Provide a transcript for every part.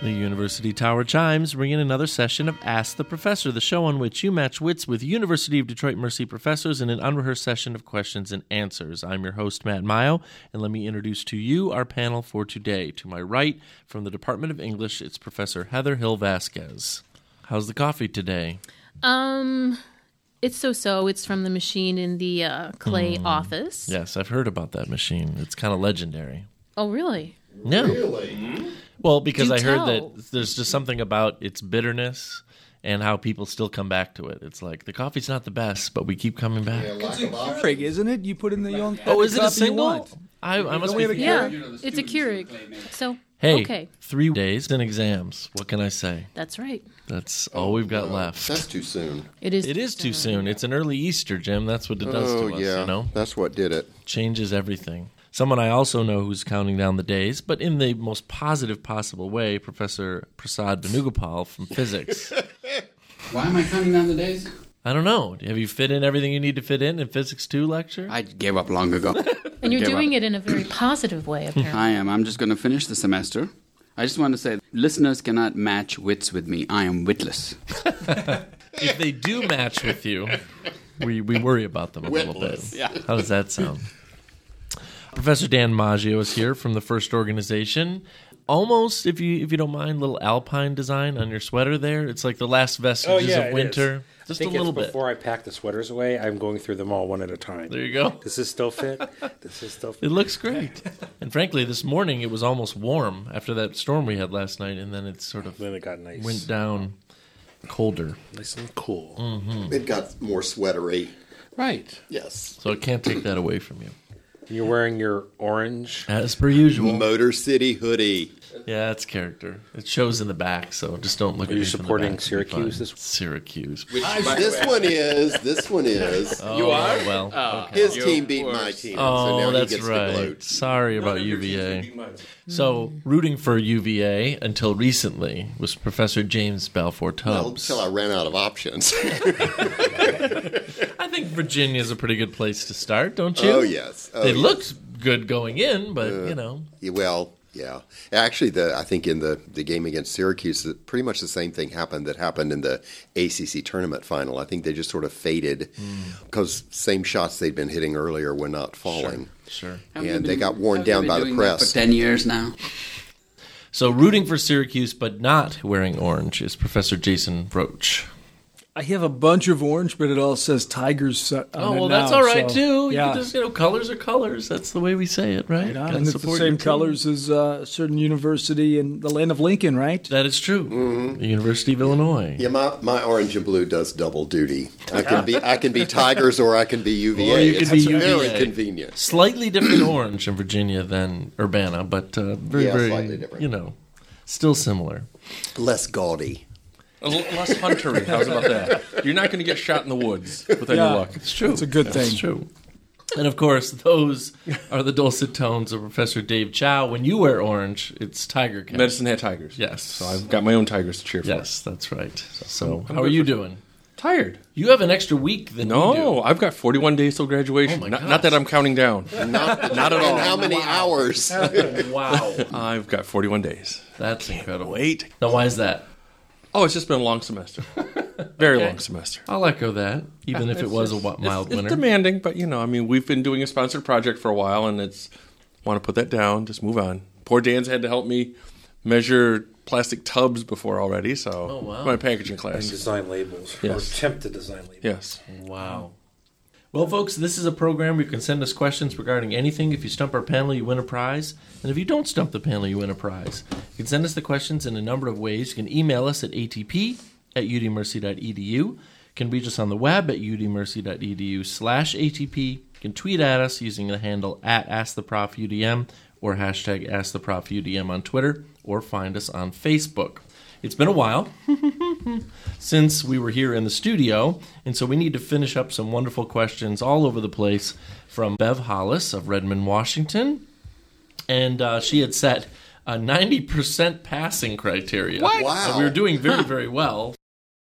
The University Tower chimes bring in another session of Ask the Professor, the show on which you match wits with University of Detroit Mercy professors in an unrehearsed session of questions and answers. I'm your host, Matt Mayo, and let me introduce to you our panel for today. To my right, from the Department of English, it's Professor Heather Hill-Vasquez. How's the coffee today? It's so-so. It's from the machine in the Clay office. Yes, I've heard about that machine. It's kind of legendary. Oh, really? Yeah. Really? Well, because Do I heard tell. that there's just something about its bitterness and how people still come back to it. It's like, the coffee's not the best, but we keep coming back. Yeah, lack of options. Keurig, isn't it? You put in the own. Oh, is it a coffee you single? want. I must be... Yeah, it's a Keurig. So, Hey, okay. 3 days in exams. What can I say? That's right. That's all we've got left. That's too soon. It is. It is too soon. It's an early Easter, Jim. That's what it does to us, yeah. you know? That's what did it. Changes everything. Someone I also know who's counting down the days, but in the most positive possible way, Professor Prasad Venugopal from physics. Why am I counting down the days? I don't know. Have you fit in everything you need to fit in Physics 2 lecture? I gave up long ago. And you're Gave doing up. it in a very positive way, apparently. I am. I'm just going to finish the semester. I just want to say, listeners cannot match wits with me. I am witless. If they do match with you, we worry about them a little bit. Witless. Yeah. How does that sound? Professor Dan Maggio is here from the First Organization. Almost, if you don't mind, little alpine design on your sweater there. It's like the last vestiges it of winter. is. Just I a think little it's bit. before I pack the sweaters away, I'm going through them all one at a time. There you go. Does this still fit? Does this still fit? It looks great. And frankly, this morning it was almost warm after that storm we had last night, and then it sort of Then it got nice. went down colder. Nice and cool. It got more sweatery. Right. Yes. So I can't take that away from you. And you're wearing your orange. As per usual. Motor City hoodie. Yeah, it's character. It shows in the back, so just don't look at Are you me from the supporting back. It'll be Syracuse fine. this- Syracuse. This one is. This one is. Oh, you are? Well, okay. His team beat my team. so Oh, now that's he gets the right. gloat. Sorry about UVA. So, rooting for UVA until recently was Professor James Balfour Well, Tubbs. until I ran out of options. I think Virginia's a pretty good place to start, don't you? Oh, yes. Oh, They yes. looked good going in, but, you know. Yeah, well, yeah. Actually, I think in the game against Syracuse, pretty much the same thing happened that happened in the ACC tournament final. I think they just sort of faded because same shots they'd been hitting earlier were not falling. Sure. And they got worn down by the That press. for 10 years now. So, rooting for Syracuse but not wearing orange is Professor Jason Roach. I have a bunch of orange, but it all says Tigers on Oh, it well, now, that's all right, so, too. You Yeah. can just, colors are colors. That's the way we say it, right? Right on. Gotta And it's the support your same team. colors as a certain university in the land of Lincoln, right? That is true. The University of Illinois. Yeah, my orange and blue does double duty. I can be Tigers or I can be UVA. Or you can It's be very UVA. convenient. Slightly different orange in Virginia than Urbana, but very, Yeah, very, slightly different. still similar. Less gaudy. A little less huntery. How's about that? You're not going to get shot in the woods with any Yeah. luck. It's true. It's a good That's thing. true. And of course, those are the dulcet tones of Professor Dave Chow. When you wear orange, it's Tiger Cat. Medicine Hat Tigers. Yes. So I've got my own Tigers to cheer for. Yes, that's right. So, I'm how are good you for- doing? Tired. You have an extra week than you No, do. I've got 41 days till graduation. Oh my not gosh. that I'm counting down. Not at all. And how many hours? Wow. I've got 41 days. That's incredible. Wait. Now, why is that? Oh, it's just been a long semester. Very Okay. long semester. I'll echo that, even if it was a mild It's winter. demanding, but we've been doing a sponsored project for a while, and want to put that down. Just move on. Poor Dan's had to help me measure plastic tubs before already, so Oh, wow. my packaging And class. design labels. Yes. Or attempt to design labels. Yes. Wow. Well, folks, this is a program where you can send us questions regarding anything. If you stump our panel, you win a prize. And if you don't stump the panel, you win a prize. You can send us the questions in a number of ways. You can email us at atp@udmercy.edu. You can reach us on the web at udmercy.edu/ATP. You can tweet at us using the handle @AskTheProfUDM or hashtag AskTheProfUDM on Twitter, or find us on Facebook. It's been a while since we were here in the studio, and so we need to finish up some wonderful questions all over the place from Bev Hollis of Redmond, Washington. And she had set a 90% passing criteria. What? Wow. So we were doing very, very well.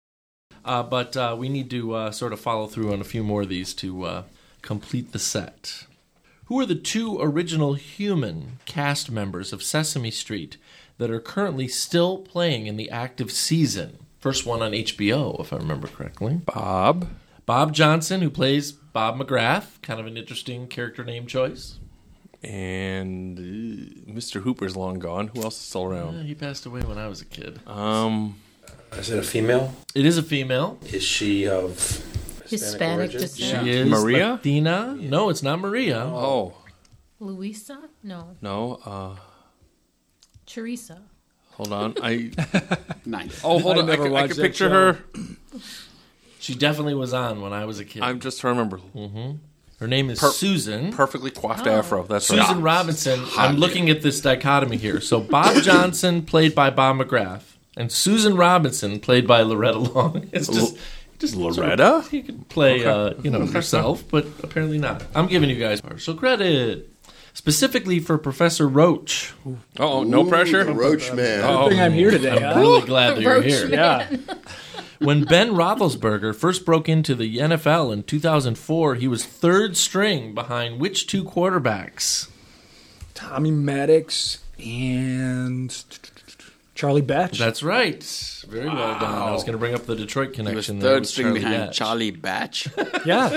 But we need to sort of follow through on a few more of these to complete the set. Who are the 2 original human cast members of Sesame Street that are currently still playing in the active season? First one on HBO, if I remember correctly. Bob. Bob Johnson, who plays Bob McGrath. Kind of an interesting character name choice. And Mr. Hooper's long gone. Who else is still around? He passed away when I was a kid. Is it a female? It is a female. Is she of Hispanic origin? descent. She is Maria? Latina. No, it's not Maria. Oh, Luisa? No. no. Teresa. Hold on. Nice. Oh, hold I on. I never can watched that picture show. her. She definitely was on when I was a kid. I'm just trying to remember. Her name is Susan. Perfectly coiffed afro. That's Susan right. Robinson. I'm looking at this dichotomy here. So Bob Johnson, played by Bob McGrath, and Susan Robinson, played by Loretta Long. It's just Loretta? you could play, yourself, but apparently not. I'm giving you guys partial credit, specifically for Professor Roach. Oh, no pressure. The Roach Man. Good thing I'm here today. I'm really glad that you're Roach here. Yeah. When Ben Roethlisberger first broke into the NFL in 2004, he was third string behind which 2 quarterbacks? Tommy Maddox and Charlie Batch. That's right. Very well done. I was going to bring up the Detroit He was connection. there third with string Charlie behind Batch. Charlie Batch. Yeah.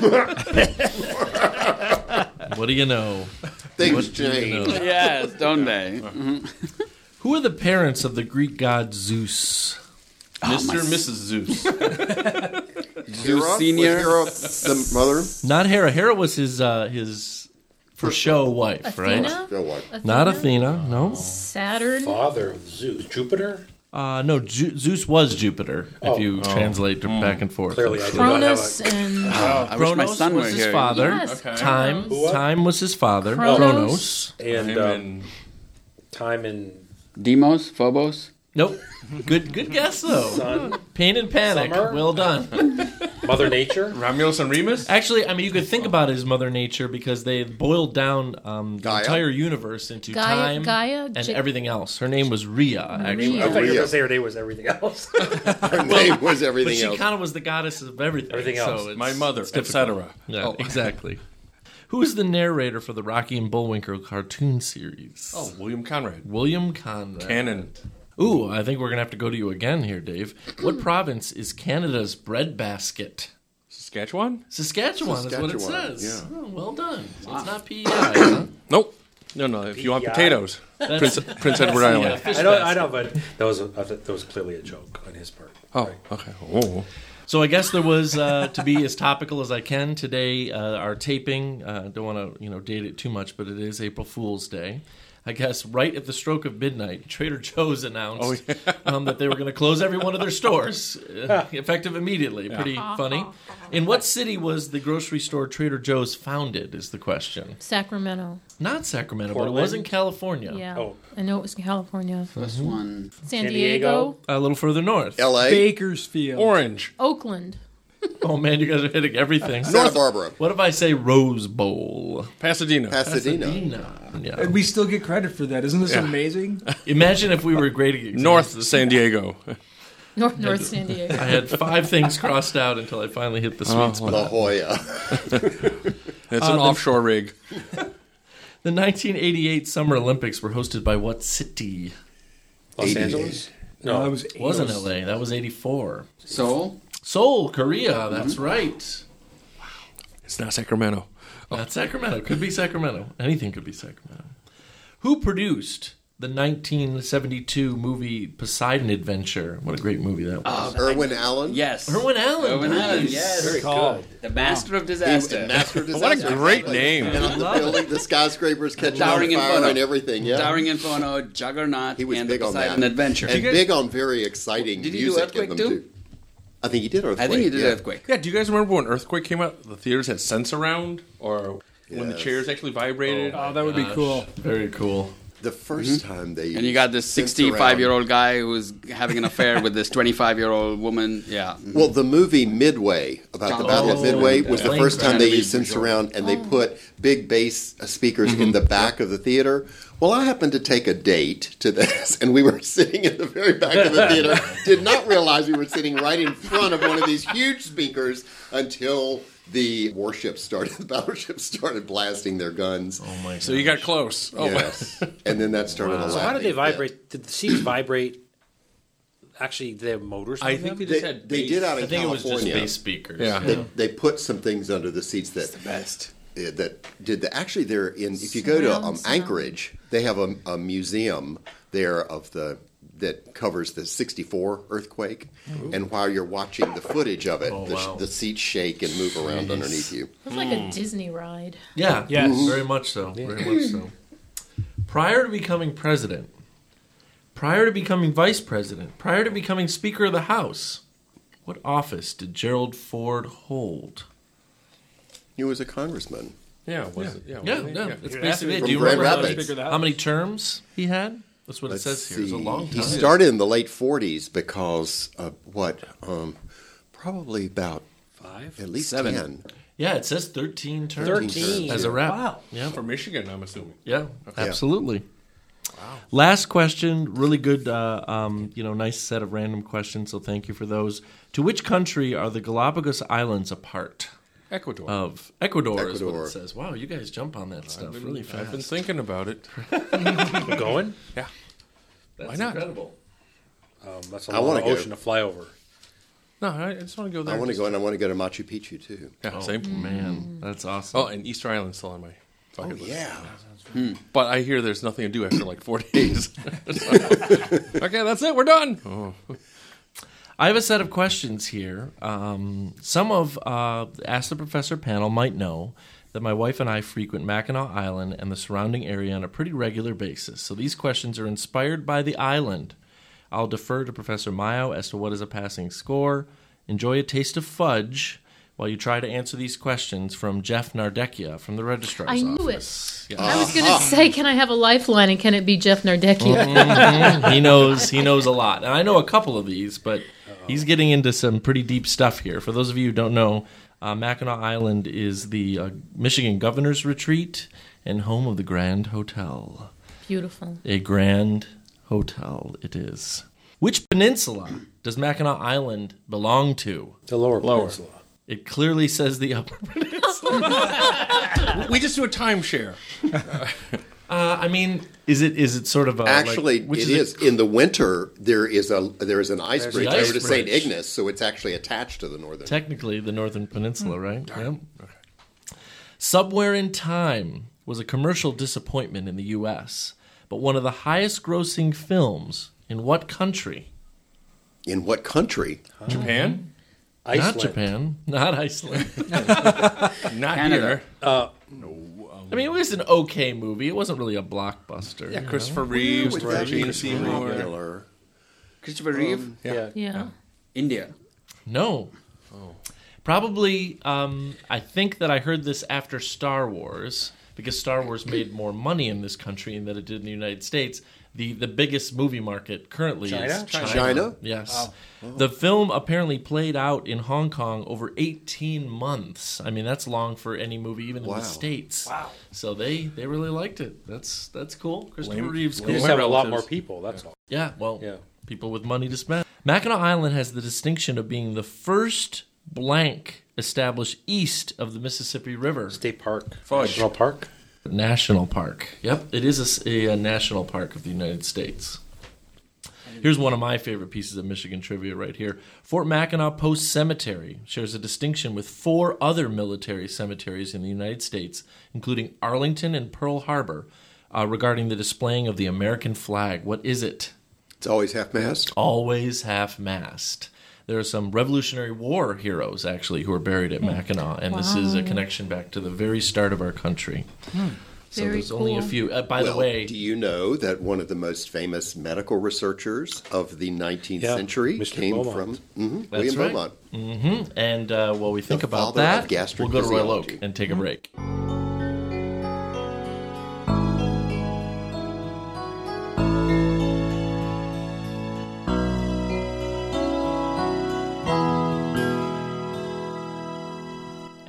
What do you know? Things What do you change. know? Yes, don't they? Who are the parents of the Greek god Zeus? Mr. and Mrs. Zeus. Hera? Senior. Was Hera the mother? Not Hera. Hera was his for show wife, right? Athena? No, what? Not Athena. No. Saturn. Father of Zeus. Jupiter? No. Zeus was Jupiter. If you translate back and forth. Clearly, I do not have Cronus a... and I wish my Chronos son were was his here. father. Yes, Okay. Time. Chronos. Time was his father. Chronos. And Him and time in Demos, Phobos. Nope. Good guess though. sun. Pain and Panic. Summer? Well done. Mother Nature? Romulus and Remus? Actually, I mean, you could think about it as Mother Nature because they boiled down the Gaia? entire universe into Gaia- time Gaia? and Ja- everything else. Her name was Rhea, actually. I thought you were Rhea. going to say her name was everything else. Her name was But everything she else. kind of was the goddess of everything. Everything else. So it's, My mother, it's difficult. etc. Yeah, Oh. exactly. Who is the narrator for the Rocky and Bullwinkle cartoon series? Oh, William Conrad. William Conrad. Canon. Ooh, I think we're going to have to go to you again here, Dave. What province is Canada's breadbasket? Saskatchewan? Saskatchewan is what it Saskatchewan, says. yeah. Oh, well done. So it's not PEI, huh? Nope. No. If you want PEI? potatoes, That's- Prince Edward Yeah, Island. fish I know, basket. but that was clearly a joke on his part. Oh, okay. Oh. So I guess there was, to be as topical as I can today, our taping, don't want to date it too much, but it is April Fool's Day. I guess right at the stroke of midnight, Trader Joe's announced that they were going to close every one of their stores, effective immediately. Pretty funny. In what city was the grocery store Trader Joe's founded, is the question. Sacramento. Not Sacramento, but it Portland? was in California. Yeah. Oh. I know it was California. First one. San Diego. Diego. A little further north. L.A. Bakersfield. Orange. Oakland. Oh, man, you guys are hitting everything. Santa Barbara. What if I say Rose Bowl? Pasadena. Pasadena. Yeah. And we still get credit for that. Isn't this amazing? Imagine if we were grading exams. North San Diego. North San Diego. I had 5 things crossed out until I finally hit the sweet spot. La Jolla. It's an offshore rig. The 1988 Summer Olympics were hosted by what city? Los 88. Angeles? No, No. it was It wasn't LA. That was 84. Seoul. Seoul, Korea. That's right. It's not Sacramento. That's Sacramento. Could be Sacramento. Anything could be Sacramento. Who produced the 1972 movie Poseidon Adventure? What a great movie that was. Irwin Allen. Yes. Irwin Allen. Irwin Allen, nice. yes. Very Call. good. The master of He- disaster. Master of What a Disaster. great name. And on the building, the skyscrapers catching Towering on fire Inferno. and everything. Yeah. Starring Inferno, Juggernaut, He was and big the on Poseidon that. Adventure. And big on very exciting Did he do music Earthquake in them too? I think he did Earthquake. I think he did yeah. Earthquake. Yeah, do you guys remember when Earthquake came out? The theaters had sense around? Or when the Yes. chairs actually vibrated? Oh, that would be cool. Very cool. The first time they And you got this sensed 65-year-old guy who's having an affair with this 25-year-old woman. Yeah. Well, the movie Midway, about the Battle of Midway, was the Plane first time crash. they used sense around, and they put big bass speakers in the back of the theater. Well, I happened to take a date to this, and we were sitting in the very back of the theater. Did not realize we were sitting right in front of one of these huge speakers until the warships started, the battleships started blasting their guns. Oh my god! So you got close. Oh, Yes. And then that started a So how did they laughing fit. vibrate? Did the seats vibrate? Actually, they have motors on I them? think they They, just had they did out in I think it was California. just bass speakers. Yeah. They put some things under the seats that Best. that did the. Actually, they're in. If you go to Surround sound. Anchorage, they have a museum there of the that covers the '64 earthquake, and while you're watching the footage of it, Oh, the, wow. the seats shake and move around underneath you. It's like a Disney ride. Yeah, Yes. very much so. Very much so. Prior to becoming president, prior to becoming vice president, prior to becoming Speaker of the House, what office did Gerald Ford hold? He was a congressman. Yeah, was it? Yeah, wasn't it? yeah. It's You're basically it. From Do you Grand remember Rapids. how many terms he had? That's what Let's it says here. It's a see. long time. He started in the late '40s because probably about 5? at least 7. 10. Yeah, it says 13 terms 13. as a rep. Wow. Yeah, For Michigan, I'm assuming. yeah, absolutely. Wow. Last question, really good, nice set of random questions. So thank you for those. To which country are the Galapagos Islands a part Ecuador. of? Ecuador is what Ecuador. it says. Wow, you guys jump on that stuff really fast. I've been thinking about it. We're going? Yeah. That's Why not? incredible. That's a I long wanna go. ocean to fly over. No, I just want to go there. I want to go and I want to go to Machu Picchu too. Yeah, same. Man, that's awesome. Oh, and Easter Island's still on my bucket list. Yeah. But I hear there's nothing to do after like 4 days. Okay, that's it. We're done. Oh. I have a set of questions here. Some of Ask the Professor panel might know that my wife and I frequent Mackinac Island and the surrounding area on a pretty regular basis. So these questions are inspired by the island. I'll defer to Professor Mayo as to what is a passing score. Enjoy a taste of fudge while you try to answer these questions from Jeff Nardecchia from the Registrar's I knew Office. it. I was going to say, can I have a lifeline, and can it be Jeff Nardecchia? He knows a lot. And I know a couple of these, but he's getting into some pretty deep stuff here. For those of you who don't know, Mackinac Island is the Michigan Governor's Retreat and home of the Grand Hotel. Beautiful. A grand hotel it is. Which peninsula does Mackinac Island belong to? The lower peninsula. It clearly says the upper peninsula. We just do a timeshare. I mean, is it sort of a Actually, which it is. In the winter, there is an ice the bridge ice over to St. bridge. Ignace, so it's actually attached to the northern. Technically, the Northern Peninsula, right? Yep. Somewhere in Time was a commercial disappointment in the U.S., but one of the highest-grossing films in what country? In what country? Japan? Iceland. Not Japan, not Iceland. Not Canada. here. I mean, it was an okay movie. It wasn't really a blockbuster. Yeah, you Christopher know? Reeves, Would that be Gene Seymour. popular? Christopher Reeve, Yeah. Yeah. India. No. Probably, I think that I heard this after Star Wars, because Star Wars made more money in this country than it did in the United States. The biggest movie market currently is China? China? Yes. The film apparently played out in Hong Kong over 18 months. I mean, that's long for any movie, even in Wow. the States. Wow. So they really liked it. That's cool. Christopher Reeves, They cool. just have a lot relatives. more people, that's all. Yeah, well, Yeah. people with money to spend. Mackinac Island has the distinction of being the first blank established east of the Mississippi River. State Park. Fudge. National Park. National Park. Yep, it is a national park of the United States. Here's one of my favorite pieces of Michigan trivia right here. Fort Mackinac Post Cemetery shares a distinction with 4 other military cemeteries in the United States, including Arlington and Pearl Harbor, regarding the displaying of the American flag. What is it? It's always half-mast. Always half-mast. There are some Revolutionary War heroes, actually, who are buried at Mackinac, and this is a connection back to the very start of our country. So Very there's only a cool. few. By the way, Do you know that one of the most famous medical researchers of the 19th Yeah, century Mr. came Beaumont. from That's William right. Beaumont? and while we think The about father of that, gastric we'll go to Royal Oak physiology. and take a break.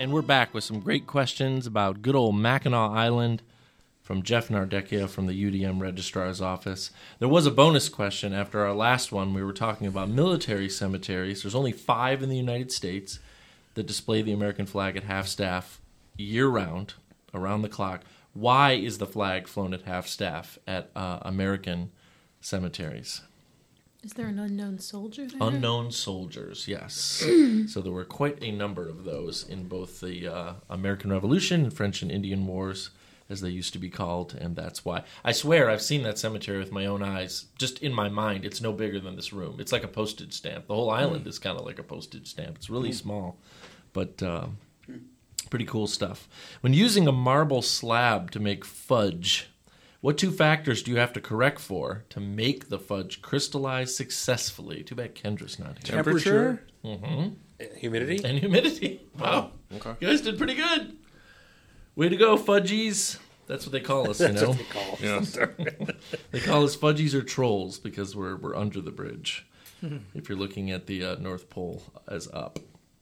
And we're back with some great questions about good old Mackinac Island from Jeff Nardecchia from the UDM Registrar's Office. There was a bonus question after our last one. We were talking about military cemeteries. There's only 5 in the United States that display the American flag at half-staff year-round, around the clock. Why is the flag flown at half-staff at American cemeteries? Is there an unknown soldier there? Unknown soldiers, yes. So there were quite a number of those in both the American Revolution and French and Indian Wars, as they used to be called, and that's why. I swear I've seen that cemetery with my own eyes, just in my mind. It's no bigger than this room. It's like a postage stamp. The whole island is kind of like a postage stamp. It's really small, but pretty cool stuff. When using a marble slab to make fudge, what 2 factors do you have to correct for to make the fudge crystallize successfully? Too bad Kendra's not here. Temperature? Humidity? And humidity. Wow. Okay. You guys did pretty good. Way to go, fudgies. That's what they call us, you That's know. what they call Yeah. They call us fudgies or trolls because we're under the bridge. If you're looking at the North Pole as up.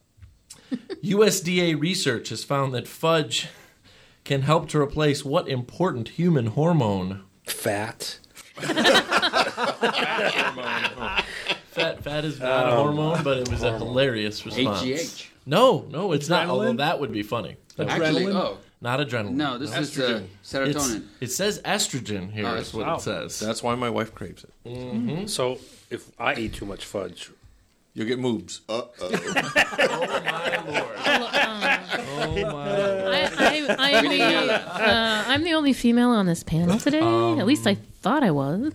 USDA research has found that fudge can help to replace what important human hormone? Fat. Fat is not a hormone, but it was a hilarious response. HGH. No, it's not. Although Adrenaline? that would be funny. Actually, Adrenaline? Not adrenaline. no, this is serotonin. It says estrogen here. Oh, Is what wow. it says. That's why my wife craves it. So if I eat too much fudge, You'll get moobs. Oh my lord! Oh my! I'm the only female on this panel today. At least I thought I was.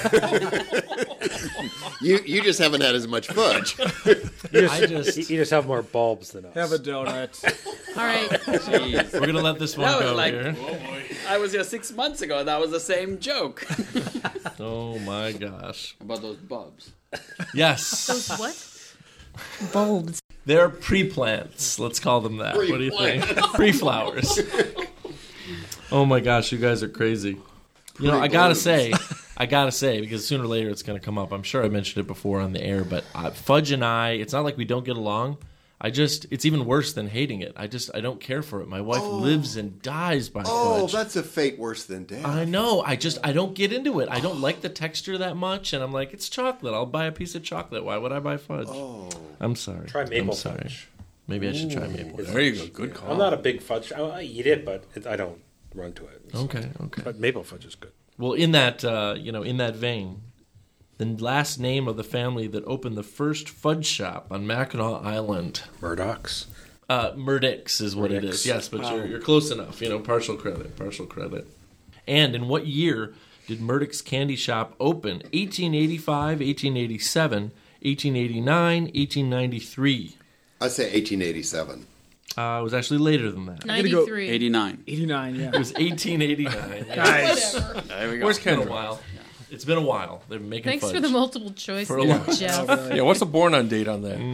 You just haven't had as much fudge. you I just- just have more bulbs than us. Have a donut. All right. Jeez. We're gonna let this one That was go like- here. I was here 6 months ago. That was the same joke Oh my gosh! about those bulbs. Yes, Those what? Bulbs. they're pre-plants. Let's call them that. What do you think? Pre-flowers. Oh my gosh, you guys are crazy. You know, I gotta say, because sooner or later it's going to come up. I'm sure I mentioned it before on the air, but Fudge and I, it's not like we don't get along. It's even worse than hating it. I don't care for it. My wife lives and dies by Oh, fudge. that's a fate worse than death. I know. I don't get into it. I don't like the texture that much, and I'm like, it's chocolate. I'll buy a piece of chocolate. Why would I buy fudge? Oh. I'm sorry. Try maple I'm sorry. fudge. Maybe I should try maple. There you go. Good call. I'm not a big fudge. I eat it, but I don't run to it. Okay. But maple fudge is good. Well, in that in that vein, the last name of the family that opened the first fudge shop on Mackinac Island, Murdoch's. Murdoch's is what it is. Yes, but you're close enough. Partial credit. And in what year did Murdoch's Candy Shop open? 1885, 1887, 1889, 1893. I'd say 1887. It was actually later than that. 93. 89. 89, yeah. It was 1889. Nice. There we go. Where's It's been a Kendra? while. It's been a while. They've been making Thanks fudge. for the multiple choice, For a long- Jeff. Yeah, what's the born on date on that?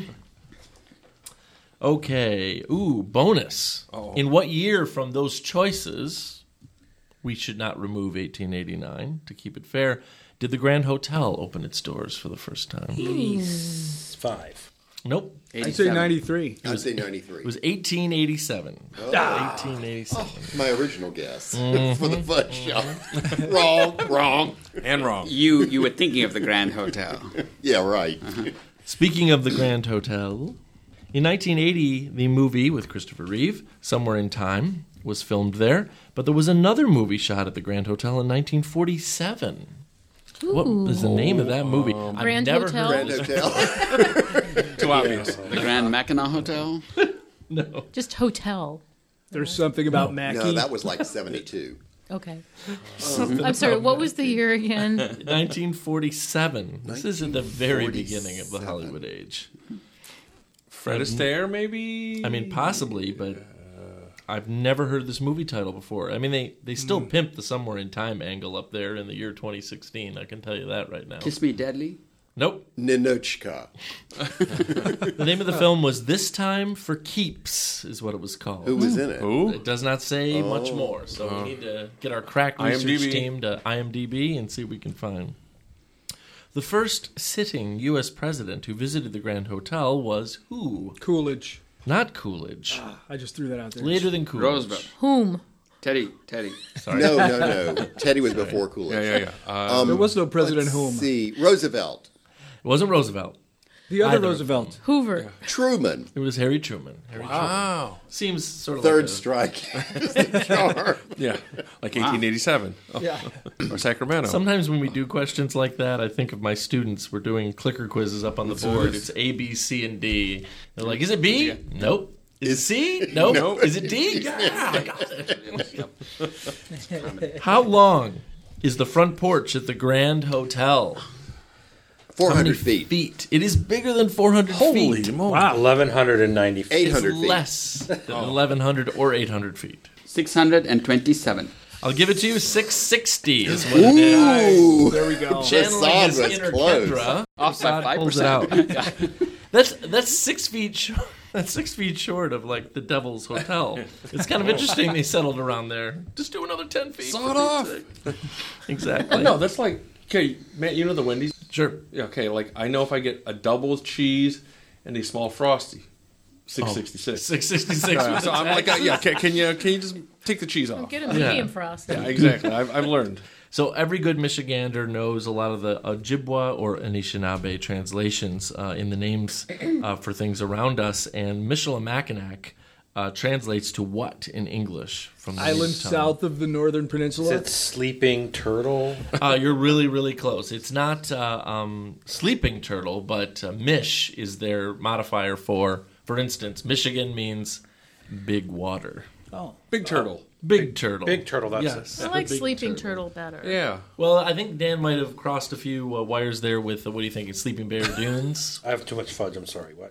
Okay. Ooh, bonus. Uh-oh. In what year from those choices, we should not remove 1889 to keep it fair, did the Grand Hotel open its doors for the first time? 85. Nope. I'd say 93. I'd say 93. It was 1887. 1887. My original guess for the fudge shop. Wrong. And wrong. You were thinking of the Grand Hotel. Yeah, right. Speaking of the Grand Hotel, in 1980, the movie with Christopher Reeve, Somewhere in Time, was filmed there, but there was another movie shot at the Grand Hotel in 1947. What is the name of that movie? I've Grand never Hotel? heard Grand of it. Hotel. Too obvious. The Grand Mackinac Hotel. No. Just hotel. There's something about Mackie. No, that was like 72. Okay. I'm sorry, what was the year again? 1947. This is at the very beginning of the 1947. Hollywood age. Fred Astaire, maybe? I mean, possibly, but I've never heard this movie title before. I mean, they still pimp the Somewhere in Time angle up there in the year 2016. I can tell you that right now. Kiss Me Deadly. Nope. Ninochka. The name of the film was This Time for Keeps, is what it was called. Who was in it? Who? It does not say much more, so we need to get our crack research IMDb. team to IMDb and see what we can find. The first sitting U.S. president who visited the Grand Hotel was who? Coolidge. Not Coolidge. I just threw that out there. Later than Coolidge. Roosevelt. Whom? Teddy. No. Teddy was before Coolidge. Yeah. There was no President Whom. Let's see. Roosevelt. It wasn't Roosevelt. The other Either. Roosevelt. Hoover. Truman. It was Harry Truman. Wow. Seems sort of Third like a, strike. is the charm. Yeah. Like 1887. Yeah. Or Sacramento. Sometimes when we do questions like that, I think of my students. We're doing clicker quizzes up on the board. It's A, B, C, and D. They're like, is it B? Nope. Is it C? Nope. Nope. Is it D? Yeah, I got it. How long is the front porch at the Grand Hotel? 400 feet. It is bigger than 400 Holy feet. moly. Wow, 1,190 feet. 800 It's feet. less than 1,100 or 800 feet. 627. I'll give it to you. 660 is what it is. Ooh. There we go. Channeling Prasad his was inner close. Kendra. Off by Prasad pulls it out. 5%. That's 6 feet short. That's 6 feet short of like the Devil's Hotel. It's kind of interesting they settled around there. Just do another 10 feet. Saw it off. Exactly. No, that's like, okay, Matt, you know the Wendy's? Sure. Yeah, okay, like I know if I get a double cheese and a small Frosty, 666. 666. So I'm like, yeah, can you just take the cheese off? Get a medium frosty. Yeah, exactly. I've learned. So every good Michigander knows a lot of the Ojibwa or Anishinaabe translations in the names for things around us, and Michilimackinac translates to what in English? From the Island native tongue? south of the Northern Is Peninsula. it sleeping turtle? You're really, really close. It's not sleeping turtle, but Mish is their modifier for instance, Michigan means big water. Oh. Big turtle. Big turtle. Big turtle, that's Yes. I like sleeping turtle better. Yeah. Well, I think Dan might have crossed a few wires there with, what do you think, Sleeping Bear Dunes? I have too much fudge, I'm sorry. What?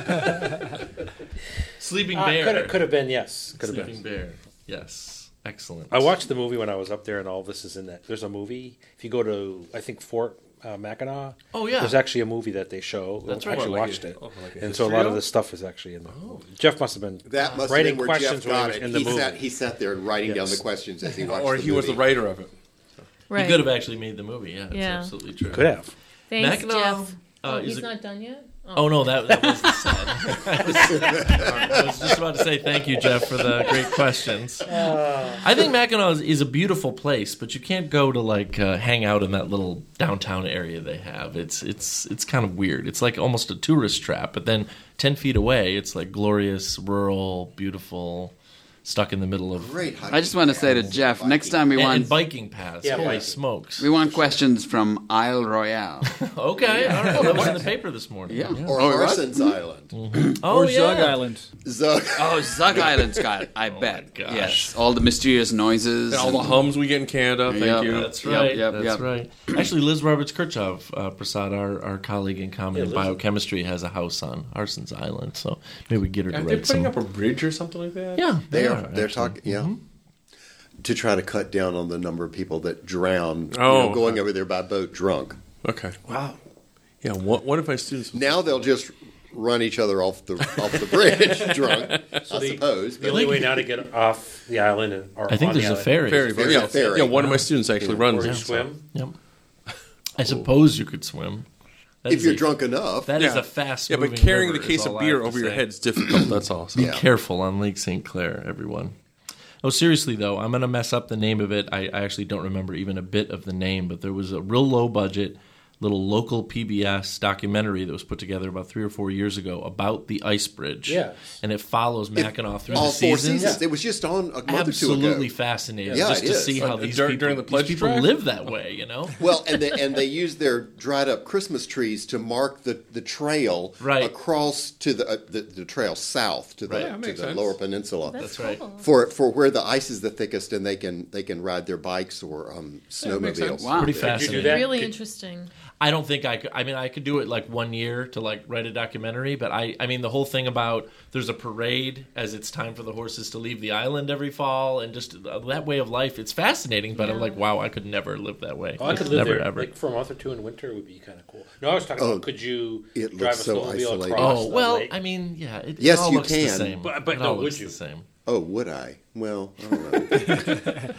Sleeping Bear. Could have been, yes. Could have Sleeping been. Bear. Yes. Excellent. I watched the movie when I was up there, and all this is in that. There's a movie. If you go to, I think, Fort Mackinac, Oh, yeah. there's actually a movie that they show. That's I right. actually Like watched a- it. like a And so a lot of history the stuff is actually in the Jeff must have been That must have writing been where questions Jeff when he got was it. in the movie. He sat there and writing down Yes. the questions as he watched Or the he was the movie. writer of it. Right. You could have actually made the movie. Yeah, that's Yeah. absolutely true. Could have. Thanks, Mackinac, Jeff. is He's it- not done yet? Oh, no, that was the set. I was just about to say thank you, Jeff, for the great questions. I think Mackinac is a beautiful place, but you can't go to, like, hang out in that little downtown area they have. It's kind of weird. It's like almost a tourist trap, but then 10 feet away, it's like glorious, rural, beautiful, stuck in the middle of... Great. I just want to say to Jeff, next time we And want biking paths. Yeah, Holy biking. smokes. we want questions from Isle Royale. Okay, all right. That was in the paper this morning. Yeah. Or Oh, it was? Harson's Island. Oh, Or yeah. Zug Island. Zug. Oh, Zug Island, Scott. I bet. gosh. Yes. All the mysterious noises. And all the hums we get in Canada. Thank Yeah. you. That's right. Yep, That's yep. right. Actually, Liz Roberts Kirchhoff, Prasad, our colleague in common in biochemistry, has a house on Harson's Island. So maybe we get her to Aren't they write putting some. up a bridge or something like that? Yeah, They are. actually. They're talking. Yeah. To try to cut down on the number of people that drown, Oh. going over there by boat drunk. Okay. Wow. Yeah, one of my students... Now they'll just run each other off the bridge drunk. I suppose. The only way now to get off the island or I think on the there's a island, ferry. Ferry, There's yeah, a ferry. yeah, one of my students actually runs or you it. swim. Yep. I suppose you could swim. That If is you're a- drunk enough. That is Yeah. a fast. Yeah, but carrying the case of beer over your head's difficult, that's all. So. Yeah. Careful on Lake St. Clair, everyone. Oh, seriously, though, I'm going to mess up the name of it. I actually don't remember even a bit of the name, but there was a real low-budget little local PBS documentary that was put together about 3 or 4 years ago about the ice bridge. Yes. And it follows Mackinac through all the 4 seasons. seasons. It was just on a month Absolutely or two ago. fascinating Yeah, just it to is. see how these During people, the pledge these people drive? live that way, you know? Well, and they used their dried up Christmas trees to mark the trail Right. across to the trail south to the, Right. Yeah, to makes the sense. lower peninsula. That's right. cool. For where the ice is the thickest, and they can ride their bikes or makes snowmobiles. sense. Wow. Pretty Did you do fascinating. that? Really Could- interesting. I don't think I could. I mean, I could do it like 1 year to like write a documentary, but I mean, the whole thing about there's a parade as it's time for the horses to leave the island every fall, and just that way of life. It's fascinating, but I'm like, wow, I could never live that way. Oh, I could live never there ever. like for a month or two in winter would be kind of cool. No, I was talking about could you it drive a looks so snowmobile isolated. across Oh the well, lake? I mean, yeah. It Yes, all you looks the can. same. But It no, all would looks you? the same. Oh, would I? Well, I don't know.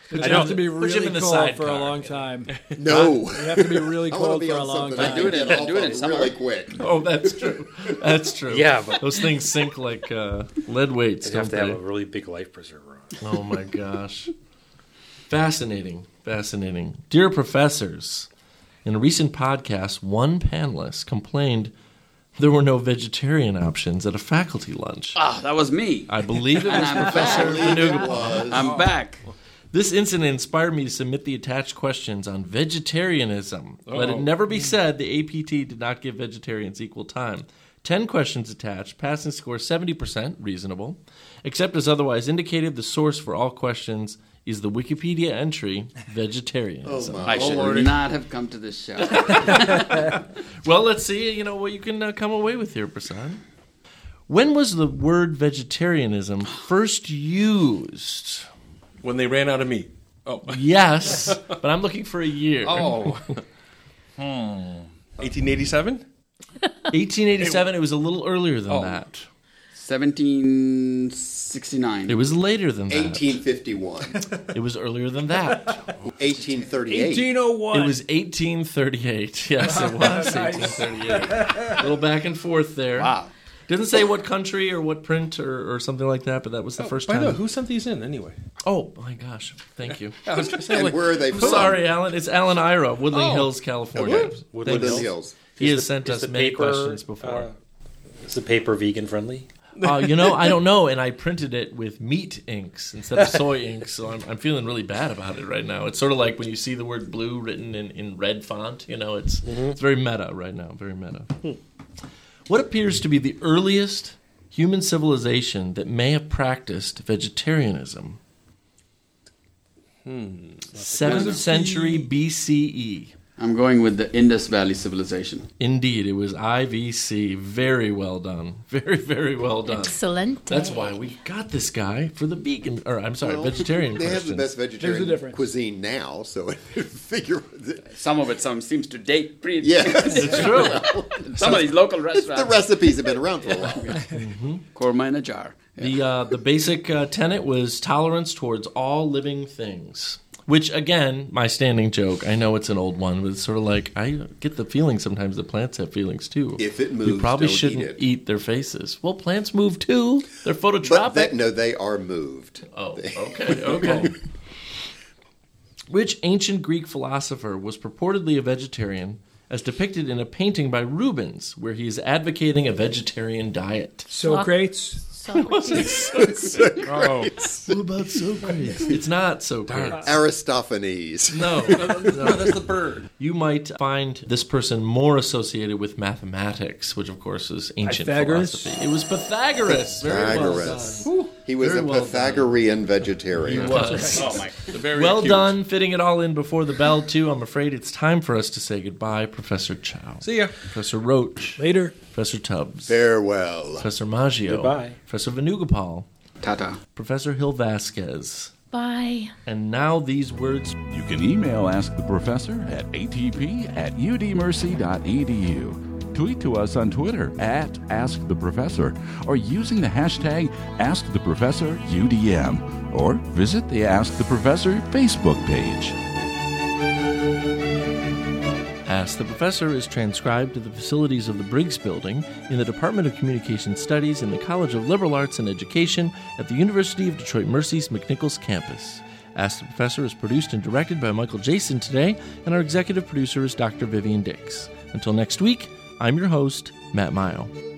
You I have to be Put him really in the cold sidecar. for a long time. No. You have to be really I want to cold be for a on long something. time. Do it in- Get off do it in of summer. really quick. Oh, that's true. That's true. Yeah, but Those things sink like lead weights, you have don't to they? have a really big life preserver on. Oh my gosh. Fascinating. Fascinating. Dear professors, in a recent podcast, one panelist complained there were no vegetarian options at a faculty lunch. Ah, that was me. I believe it was And I'm Professor back. Vanugapal. I'm back. This incident inspired me to submit the attached questions on vegetarianism. Let it never be said the APT did not give vegetarians equal time. 10 questions attached, passing score 70%, reasonable. Except as otherwise indicated, the source for all questions is the Wikipedia entry, vegetarianism. Oh, my. I should Lordy. not have come to this show. Well, let's see, what you can come away with here, Prasad. When was the word vegetarianism first used? When they ran out of meat. Oh. Yes, but I'm looking for a year. Oh. 1887? 1887, it was a little earlier than Oh. that. 1769. It was later than that. 1851. It was earlier than that. 1838. 1801. It was 1838. Yes, it was 1838. A little back and forth there. Wow. Didn't say what country or what print or something like that, but that was the first By the way, time. who sent these in anyway? Oh, my gosh. Thank you. I was going to say, And like, where are they from? Sorry, Alan. It's Alan Ira, Woodland Oh. Hills, California. Okay. Woodland Thanks. Hills. He Is has the- sent is us the many paper, questions before. Is the paper vegan friendly? I don't know, and I printed it with meat inks instead of soy inks, so I'm feeling really bad about it right now. It's sort of like when you see the word blue written in red font, it's very meta right now, very meta. What appears to be the earliest human civilization that may have practiced vegetarianism? 7th century BCE. I'm going with the Indus Valley Civilization. Indeed, it was IVC. Very well done. Very, very well done. Excellent. That's why we got this guy for the vegan, vegetarian They have the questions. best There's a vegetarian difference. cuisine now, so figure. Some of it seems to date pretty. Yeah. It's true. Some of these local The restaurants. recipes have been around for a while. Korma in a jar. The basic tenet was tolerance towards all living things. Which, again, my standing joke, I know it's an old one, but it's sort of like, I get the feeling sometimes that plants have feelings too. If it You moves, probably don't shouldn't eat it. eat their faces. Well, plants move too. They're But phototropic. they are moved. Oh, okay. Which ancient Greek philosopher was purportedly a vegetarian, as depicted in a painting by Rubens, where he is advocating a vegetarian diet? Socrates. Socrates. oh. What about Socrates? It's not Socrates. Aristophanes. No, that's the bird. You might find this person more associated with mathematics, which of course is ancient Pythagoras? philosophy. It was Pythagoras. Very well Pythagoras. done. He was Very a well Pythagorean vegetarian. He was. Oh my! Very Well acute. done, fitting it all in before the bell, too. I'm afraid it's time for us to say goodbye. Professor Chow. See ya. Professor Roach. Later. Professor Tubbs. Farewell. Professor Maggio. Goodbye. Professor Vanugapal. Tata. Professor Hill Vasquez. Bye. And now these words. You can email Ask the Professor at atp@udmercy.edu. Tweet to us on Twitter at AskTheProfessor or using the hashtag AskTheProfessorUDM or visit the Ask the Professor Facebook page. Ask the Professor is transcribed to the facilities of the Briggs Building in the Department of Communication Studies in the College of Liberal Arts and Education at the University of Detroit Mercy's McNichols campus. Ask the Professor is produced and directed by Michael Jason today, and our executive producer is Dr. Vivian Dix. Until next week, I'm your host, Matt Maio.